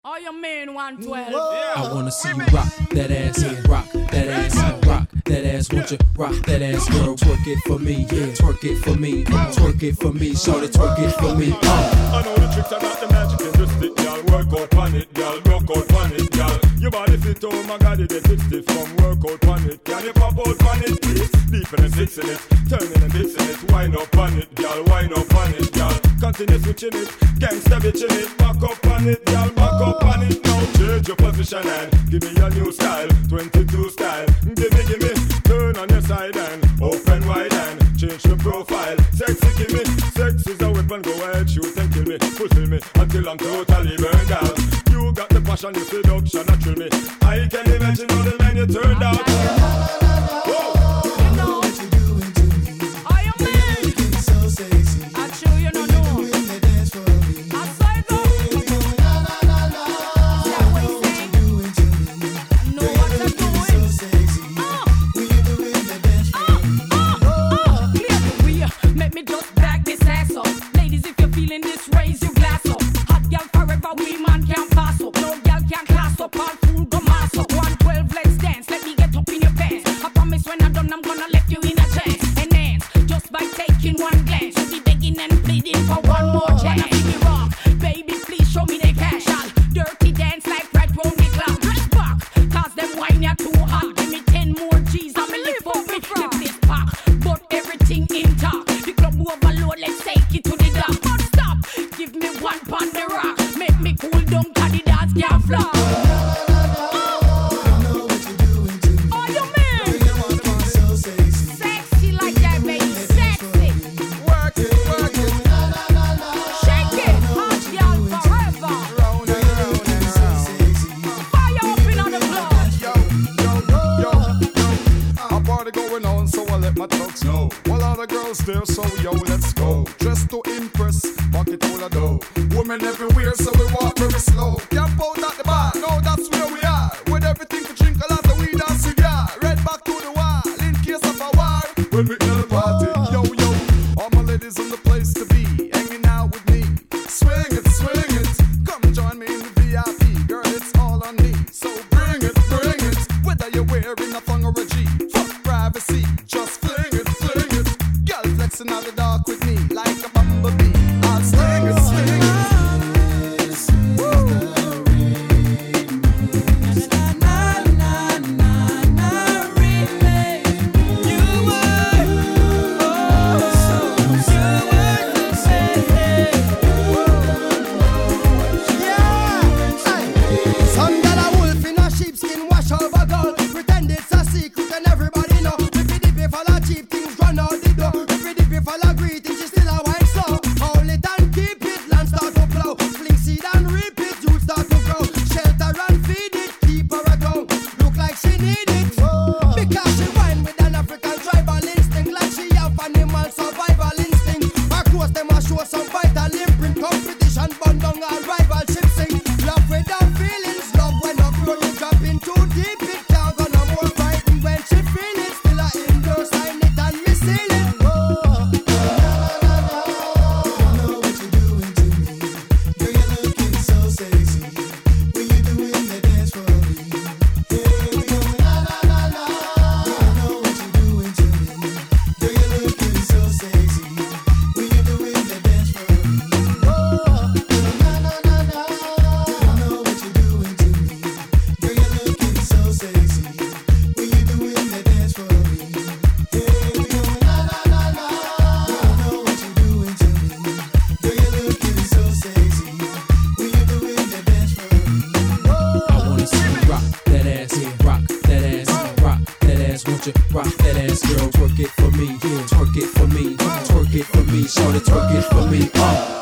Oh, you mean 112? Yeah. I wanna see you rock that ass, rock that ass, rock that ass. Won't you rock that ass, girl? Twerk it for me, yeah. Twerk it for me, twerk it for me. Shorty, twerk it for me. I know the tricks, I got the magic in the stick, y'all. Work out on it, y'all. Rock out on it, y'all. Your body fit, oh my God, it get stiff from work out on it. Can you pop out on it, please? Deep and fixing it, turning and mixing it. Wind up on it, y'all. Wind up on it, y'all. Continue switching it, gangsta bitching it. Back up on it, y'all. Back up on it now. Change your position and give me a new style, 22 style. Give me, turn on your side and open wide and change the profile. Sexy, give me, sex is a weapon. Go ahead, shoot and kill me, fulfill me until I'm totally burned out. You got the passion, you seduction, that thrill me. I can imagine all the men you turned out. Whoa. There, so yo, let's go. Dressed to impress, pocket full of dough. Women everywhere, so we walk very slow. Camp out at the bar, no, that's where we are. With everything to drink, a lot of weed and cigar. Red back to the wall, in case of a war. When we in the party, yo, all my ladies in the place to be, hanging out with me. Swing it, come join me in the VIP. Girl, it's all on me, so bring it. Whether you're wearing a thong or a G, fuck privacy, just fling it. Flexing out the dark with me like a bumblebee. I'll sling it. Some got a wolf in a sheepskin, wash over gold. Pretend it's a secret and everybody know. If you follow cheap things, run out the door. Follow greeting, she still a wine slow. Hold it and keep it, land start to flow. Fling seed and reap it, youth start to grow. Shelter and feed it, keep her at home. Look like she need it, because she wine with an African tribal instinct. Like she have animal survival instinct. Across them a show some vital imprint. Competition burn down all rivalship sing. Love without feelings, love when up grow. You drop in too deep, it can't go no more frightened. When she feel it, still a indoor, sign it and me seal it. Rock that ass, girl, twerk it for me, yeah. Twerk it for me, twerk it for me. Shorty, twerk it for me,